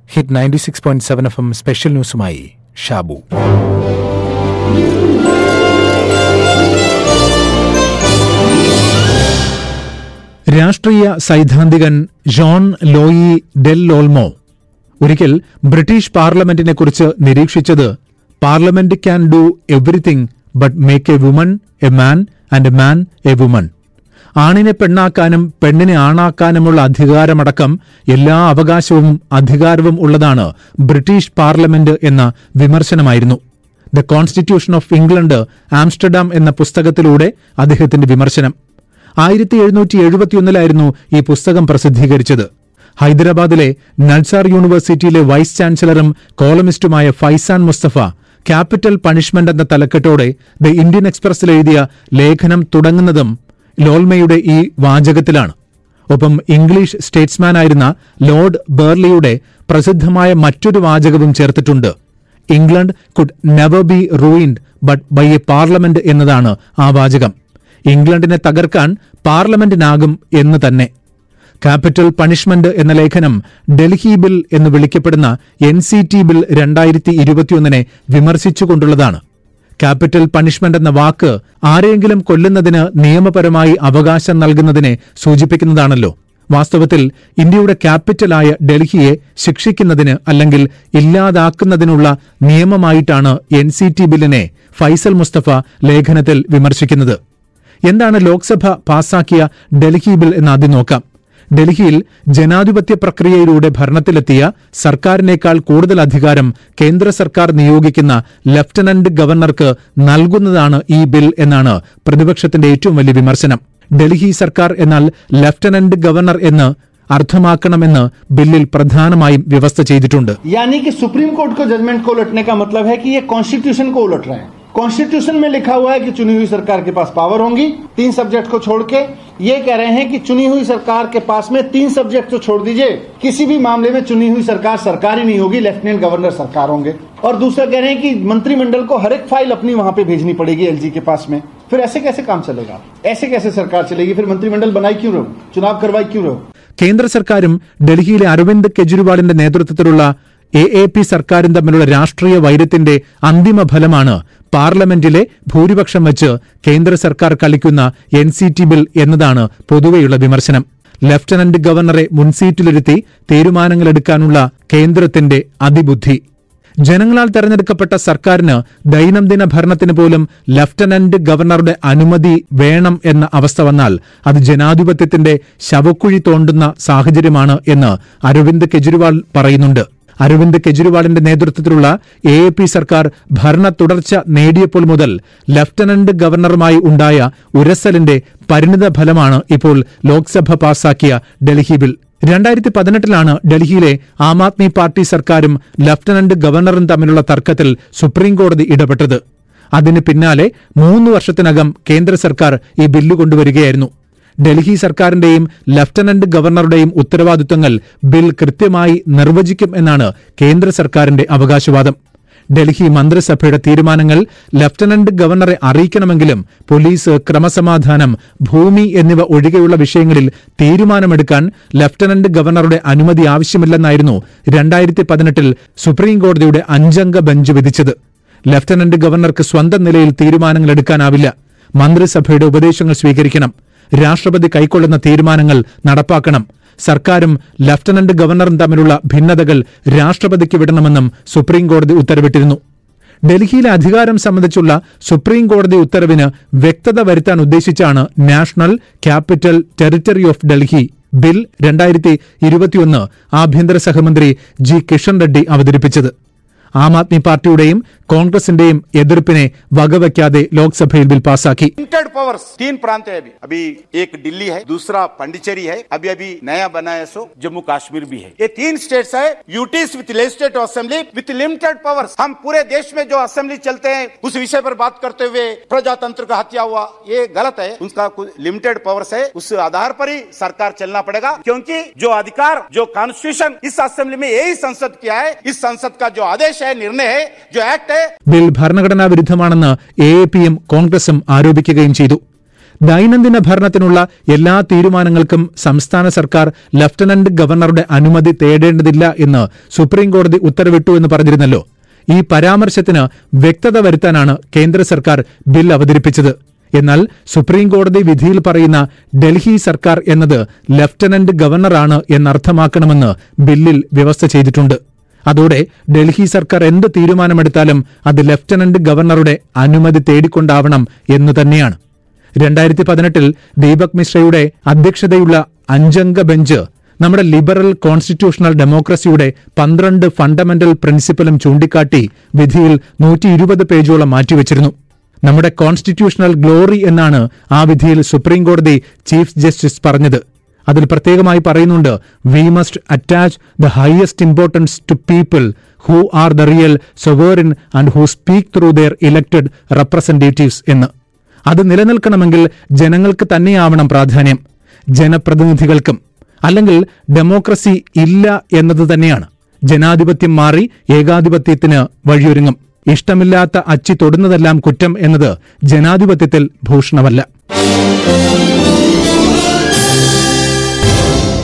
Hit 96.7 FM special ന്യൂസുമായി ഷാബു. രാഷ്ട്രീയ സൈദ്ധാന്തികൻ ജോൺ ലോയി ഡെൽ ഓൾമോ ഒരിക്കൽ ബ്രിട്ടീഷ് പാർലമെന്റിനെക്കുറിച്ച് നിരീക്ഷിച്ചത്, parliament can do everything but make a woman a man and a man a woman. ആണിനെ പെണ്ണാക്കാനും പെണ്ണിനെ ആണാക്കാനുമുള്ള അധികാരമടക്കം എല്ലാ അവകാശവും അധികാരവും ഉള്ളതാണ് ബ്രിട്ടീഷ് പാർലമെന്റ് എന്ന വിമർശനമായിരുന്നു the constitution of England Amsterdam എന്ന പുസ്തകത്തിലൂടെ അദ്ദേഹത്തിന്റെ വിമർശനം. 1771 ഈ പുസ്തകം പ്രസിദ്ധീകരിച്ചത്. ഹൈദരാബാദിലെ നൽസാർ യൂണിവേഴ്സിറ്റിയിലെ വൈസ് ചാൻസലറും കോളമിസ്റ്റുമായ ഫൈസാൻ മുസ്തഫ ക്യാപിറ്റൽ പണിഷ്മെന്റ് എന്ന തലക്കെട്ടോടെ ദ ഇന്ത്യൻ എക്സ്പ്രസിൽ എഴുതിയ ലേഖനം തുടങ്ങുന്നതും ലോൾമയുടെ ഈ വാചകത്തിലാണ്. ഒപ്പം ഇംഗ്ലീഷ് സ്റ്റേറ്റ്സ്മാനായിരുന്ന ലോർഡ് ബേർലിയുടെ പ്രസിദ്ധമായ മറ്റൊരു വാചകവും ചേർത്തിട്ടുണ്ട്. England could never be ruined but by a parliament എന്നതാണ് ആ വാചകം. ഇംഗ്ലണ്ടിനെ തകർക്കാൻ പാർലമെന്റിനാകും എന്ന് തന്നെ. ക്യാപിറ്റൽ പണിഷ്മെന്റ് എന്ന ലേഖനം ഡൽഹി ബിൽ എന്ന് വിളിക്കപ്പെടുന്ന NCT ബിൽ 2021 വിമർശിച്ചുകൊണ്ടുള്ളതാണ്. ക്യാപിറ്റൽ പണിഷ്മെന്റ് എന്ന വാക്ക് ആരെയെങ്കിലും കൊല്ലുന്നതിന് നിയമപരമായി അവകാശം നൽകുന്നതിനെ സൂചിപ്പിക്കുന്നതാണല്ലോ. വാസ്തവത്തിൽ ഇന്ത്യയുടെ ക്യാപിറ്റലായ ഡൽഹിയെ ശിക്ഷിക്കുന്നതിന് അല്ലെങ്കിൽ ഇല്ലാതാക്കുന്നതിനുള്ള നിയമമായിട്ടാണ് NCT ബില്ലിനെ ഫൈസൽ മുസ്തഫ ലേഖനത്തിൽ വിമർശിക്കുന്നത്. എന്താണ് ലോക്സഭ പാസാക്കിയ ഡൽഹി ബിൽ എന്ന് ആദ്യം നോക്കാം. ഡൽഹിയിൽ ജനാധിപത്യ പ്രക്രിയയിലൂടെ ഭരണത്തിലെത്തിയ സർക്കാരിനേക്കാൾ കൂടുതൽ അധികാരം കേന്ദ്ര സർക്കാർ നിയോഗിക്കുന്ന ലഫ്റ്റനന്റ് ഗവർണർക്ക് നൽകുന്നതാണ് ഈ ബിൽ എന്നാണ് പ്രതിപക്ഷത്തിന്റെ ഏറ്റവും വലിയ വിമർശനം. ഡൽഹി സർക്കാർ എന്നാൽ ലഫ്റ്റനന്റ് ഗവർണർ എന്ന് അർത്ഥമാക്കണമെന്ന് ബില്ലിൽ പ്രധാനമായും വ്യവസ്ഥ ചെയ്തിട്ടുണ്ട്. സുപ്രീം കോർട്ട് को जजमेंट को उलटने का मतलब है कि ये कॉन्स्टिट्यूशन को उलट रहे हैं. कॉन्स्टिट्यूशन में लिखा हुआ है कि चुनी हुई सरकार के पास पावर होंगी 3 सब्जेक्ट को छोड़ के. ये कह रहे हैं कि चुनी हुई सरकार के पास में 3 सब्जेक्ट तो छोड़ दीजिए, किसी भी मामले में चुनी हुई सरकार ही नहीं होगी, लेफ्टिनेंट गवर्नर सरकार होंगे. और दूसरा कह रहे हैं कि मंत्रिमंडल को हर एक फाइल अपनी वहां पे भेजनी पड़ेगी LG के पास में. फिर ऐसे कैसे काम चलेगा? ऐसे कैसे सरकार चलेगी? फिर मंत्रिमंडल बनाई क्यों रहो, चुनाव करवाई क्यों रहो? കേന്ദ്ര സർക്കാരും ഡൽഹിയിലെ അരവിന്ദ് കെജ്രിവാളിന്റെ നേതൃത്വത്തിലുള്ള AAP സർക്കാരും തമ്മിലുള്ള രാഷ്ട്രീയ വൈരത്തിന്റെ അന്തിമ ഫലമാണ് പാർലമെന്റിലെ ഭൂരിപക്ഷം വെച്ച് കേന്ദ്ര സർക്കാർ കളിക്കുന്ന NCT ബിൽ എന്നതാണ് പൊതുവെയുള്ള വിമർശനം. ലഫ്റ്റനന്റ് ഗവർണറെ മുൻസീറ്റിലിരുത്തി തീരുമാനങ്ങളെടുക്കാനുള്ള കേന്ദ്രത്തിന്റെ അതിബുദ്ധി. ജനങ്ങളാൽ തെരഞ്ഞെടുക്കപ്പെട്ട സർക്കാരിന് ദൈനംദിന ഭരണത്തിന് പോലും ലഫ്റ്റനന്റ് ഗവർണറുടെ അനുമതി വേണം എന്ന അവസ്ഥ വന്നാൽ അത് ജനാധിപത്യത്തിന്റെ ശവക്കുഴി തോണ്ടുന്ന സാഹചര്യമാണ് എന്ന് അരവിന്ദ് കെജ്രിവാൾ പറയുന്നുണ്ട്. അരവിന്ദ് കെജ്രിവാളിന്റെ നേതൃത്വത്തിലുള്ള AAP സർക്കാർ ഭരണ തുടർച്ച നേടിയപ്പോൾ മുതൽ ലഫ്റ്റനന്റ് ഗവർണറുമായി ഉണ്ടായ ഉരസലിന്റെ പരിണിത ഫലമാണ് ഇപ്പോൾ ലോക്സഭ പാസാക്കിയ ഡൽഹി ബിൽ. 2018 ഡൽഹിയിലെ ആം ആദ്മി പാർട്ടി സർക്കാരും ലഫ്റ്റനന്റ് ഗവർണറും തമ്മിലുള്ള തർക്കത്തിൽ സുപ്രീംകോടതി ഇടപെട്ടത്. അതിന് പിന്നാലെ 3 വർഷത്തിനകം കേന്ദ്ര സർക്കാർ ഈ ബില്ല് കൊണ്ടുവരികയായിരുന്നു. ഡൽഹി സർക്കാരിന്റെയും ലഫ്റ്റനന്റ് ഗവർണറുടെയും ഉത്തരവാദിത്തങ്ങൾ ബിൽ കൃത്യമായി നിർവചിക്കും എന്നാണ് കേന്ദ്ര സർക്കാരിന്റെ അവകാശവാദം. ഡൽഹി മന്ത്രിസഭയുടെ തീരുമാനങ്ങൾ ലഫ്റ്റനന്റ് ഗവർണറെ അറിയിക്കണമെങ്കിലും പോലീസ്, ക്രമസമാധാനം, ഭൂമി എന്നിവ ഒഴികെയുള്ള വിഷയങ്ങളിൽ തീരുമാനമെടുക്കാൻ ലഫ്റ്റനന്റ് ഗവർണറുടെ അനുമതി ആവശ്യമില്ലെന്നായിരുന്നു 2018 സുപ്രീംകോടതിയുടെ 5-അംഗ ബെഞ്ച് വിധിച്ചത്. ലഫ്റ്റനന്റ് ഗവർണർക്ക് സ്വന്തം നിലയിൽ തീരുമാനങ്ങൾ എടുക്കാനാവില്ല. മന്ത്രിസഭയുടെ ഉപദേശങ്ങൾ സ്വീകരിക്കണം. രാഷ്ട്രപതി കൈക്കൊള്ളുന്ന തീരുമാനങ്ങൾ നടപ്പാക്കണം. സർക്കാരും ലഫ്റ്റനന്റ് ഗവർണറും തമ്മിലുള്ള ഭിന്നതകൾ രാഷ്ട്രപതിക്ക് വിടണമെന്നും സുപ്രീംകോടതി ഉത്തരവിട്ടിരുന്നു. ഡൽഹിയിലെ അധികാരം സംബന്ധിച്ചുള്ള സുപ്രീംകോടതി ഉത്തരവിന് വ്യക്തത വരുത്താൻ ഉദ്ദേശിച്ചാണ് national capital territory of Delhi bill 2021 ആഭ്യന്തര സഹമന്ത്രി G. കിഷൻ റെഡ്ഡി അവതരിപ്പിച്ചത്. ആം ആദ്മി പാർട്ടിയുടെയും കോൺഗ്രസിന്റെയും എതിർപ്പിനെ വകവയ്ക്കാതെ ലോക്സഭയിൽ ബിൽ പാസാക്കി. 3 प्रांत है अभी एक दिल्ली है, दूसरा पांडिचेरी है, अभी नया बना है सो जम्मू कश्मीर भी है. ये 3 स्टेट्स है UTs with legislative assembly with limited powers. हम पूरे देश में जो असेंबली चलते हैं उस विषय पर बात करते हुए प्रजातंत्र का हत्या हुआ, ये गलत है. उसका लिमिटेड पावर्स है, उस आधार पर ही सरकार चलना पड़ेगा, क्योंकि जो अधिकार जो कॉन्स्टिट्यूशन इस असेंबली में यही संसद किया है, इस संसद का जो आदेश है, निर्णय है, जो एक्ट है. ബിൽ ഭരണഘടനാ വിരുദ്ധമാണെന്ന് AAPയും കോൺഗ്രസും ആരോപിക്കുകയും ചെയ്തു. ദൈനംദിന ഭരണത്തിനുള്ള എല്ലാ തീരുമാനങ്ങൾക്കും സംസ്ഥാന സർക്കാർ ലഫ്റ്റനന്റ് ഗവർണറുടെ അനുമതി തേടേണ്ടതില്ല എന്ന് സുപ്രീംകോടതി ഉത്തരവിട്ടു എന്ന് പറഞ്ഞിരുന്നല്ലോ. ഈ പരാമർശത്തിന് വ്യക്തത വരുത്താനാണ് കേന്ദ്ര സർക്കാർ ബിൽ അവതരിപ്പിച്ചത്. എന്നാൽ സുപ്രീംകോടതി വിധിയിൽ പറയുന്ന ഡൽഹി സർക്കാർ എന്നത് ലഫ്റ്റനന്റ് ഗവർണറാണ് എന്നർത്ഥമാക്കണമെന്ന് ബില്ലിൽ വ്യവസ്ഥ ചെയ്തിട്ടുണ്ട്. അതോടെ ഡൽഹി സർക്കാർ എന്ത് തീരുമാനമെടുത്താലും അത് ലഫ്റ്റനന്റ് ഗവർണറുടെ അനുമതി തേടിക്കൊണ്ടാവണം എന്നു തന്നെയാണ്. 2018 ദീപക് മിശ്രയുടെ അധ്യക്ഷതയുള്ള 5-അംഗ ബെഞ്ച് നമ്മുടെ ലിബറൽ കോൺസ്റ്റിറ്റ്യൂഷണൽ ഡെമോക്രസിയുടെ 12 ഫണ്ടമെന്റൽ പ്രിൻസിപ്പലും ചൂണ്ടിക്കാട്ടി വിധിയിൽ 120 പേജോളം മാറ്റിവച്ചിരുന്നു. നമ്മുടെ കോൺസ്റ്റിറ്റ്യൂഷണൽ ഗ്ലോറി എന്നാണ് ആ വിധിയിൽ സുപ്രീംകോടതി ചീഫ് ജസ്റ്റിസ് പറഞ്ഞത്. അതിൽ പ്രത്യേകമായി പറയുന്നുണ്ട്, we must attach the highest importance to people who are the real sovereign and who speak through their elected representatives എന്ന്. അത് നിലനിൽക്കണമെങ്കിൽ ജനങ്ങൾക്ക് തന്നെയാവണം പ്രാധാന്യം, ജനപ്രതിനിധികൾക്കും. അല്ലെങ്കിൽ ഡെമോക്രസി ഇല്ല എന്നത് തന്നെയാണ്. ജനാധിപത്യം മാറി ഏകാധിപത്യത്തിന് വഴിയൊരുങ്ങും. ഇഷ്ടമില്ലാത്ത അച്ചി തൊടുന്നതെല്ലാം കുറ്റം എന്നത് ജനാധിപത്യത്തിൽ ഭൂഷണമല്ല.